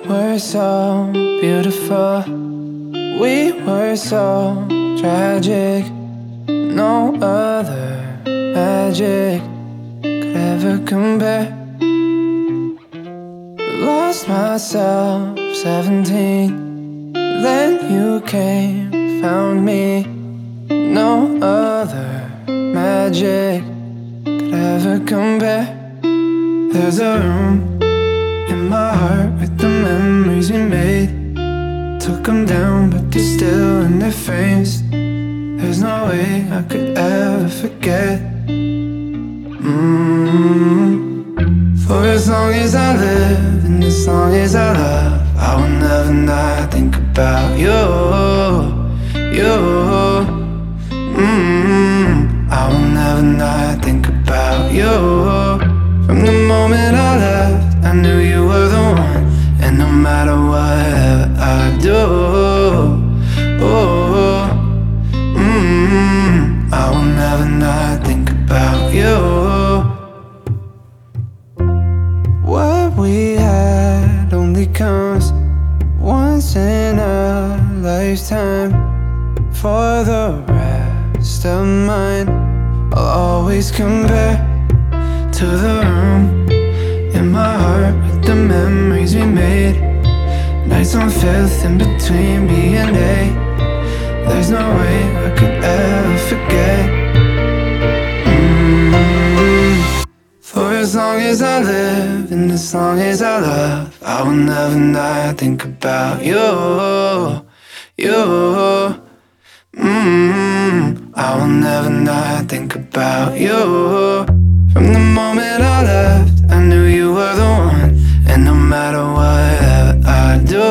were so beautiful. We were so tragic. No other magic could ever compare. Lost myself 17. Then you came, found me. No other magic could ever compare. There's a room in my heart with the memories we made. Took them down, but they're still in their frames. There's no way I could ever forget. For as long as I live and as long as I love, I will never not think about you. I will never not think about you. From the moment I left, I knew you were the one. And no matter whatever I do, I will never not think about you. What we had only comes once in a lifetime. For the rest of mine, I'll always compare to the room in my heart with the memories we made. Nights on 5th in between B and A. There's no way I could ever forget. For as long as I live and as long as I love, I will never not think about you. I will never not think about you. From the moment I left, I knew you were the one. And no matter whatever I do,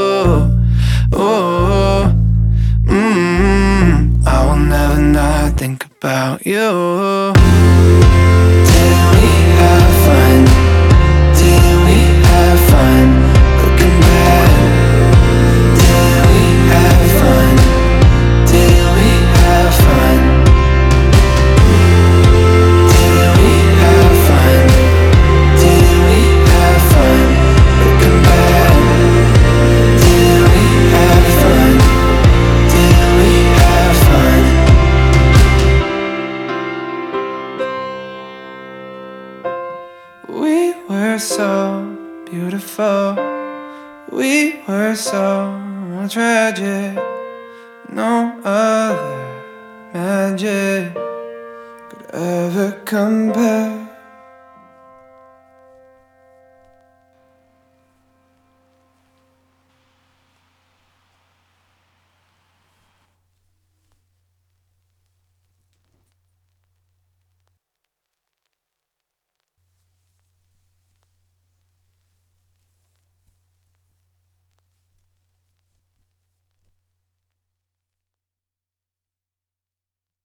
I will never not think about you. Did we have fun? Did we have fun? Looking back, did we have fun? Did we have fun? Did we have fun? Did we have fun? Looking back, did we have fun? Did we have fun? We were so beautiful. We were so tragic. No other magic could ever compare.